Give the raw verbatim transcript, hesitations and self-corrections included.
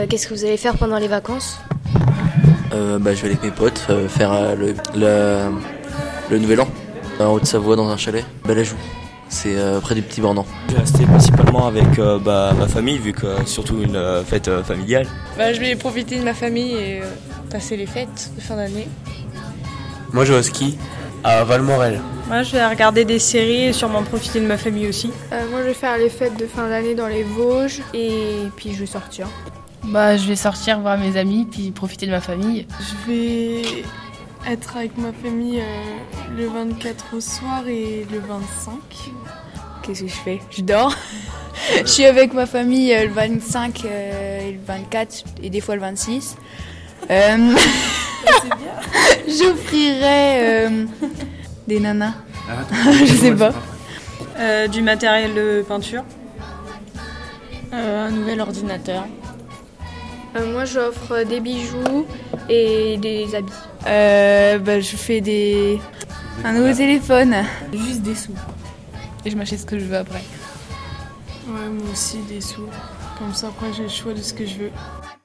Qu'est-ce que vous allez faire pendant les vacances ? euh, bah, Je vais avec mes potes euh, faire euh, le, le, le Nouvel An en Haute-Savoie dans un chalet. Balajou, c'est euh, près du Petit Bornand. Je vais rester principalement avec euh, bah, ma famille vu que c'est surtout une euh, fête euh, familiale. Bah, je vais profiter de ma famille et euh, passer les fêtes de fin d'année. Moi je vais au ski à Valmorel. Moi je vais regarder des séries et sûrement profiter de ma famille aussi. Euh, moi je vais faire les fêtes de fin d'année dans les Vosges et puis je vais sortir. Bah je vais sortir voir mes amis puis profiter de ma famille. Je vais être avec ma famille euh, le vingt-quatre au soir et le vingt-cinq. Qu'est-ce que je fais ? Je dors. Je suis avec ma famille euh, le vingt-cinq euh, et le vingt-quatre et des fois le vingt-six. Euh... C'est bien. J'offrirai euh, des nanas. Ah, je sais pas. Euh, du matériel de peinture. Euh, un nouvel ordinateur. Euh, moi j'offre des bijoux et des habits. Euh, bah, je fais des... un nouveau téléphone. Juste des sous. Et je m'achète ce que je veux après. Ouais, moi aussi des sous. Comme ça après j'ai le choix de ce que je veux.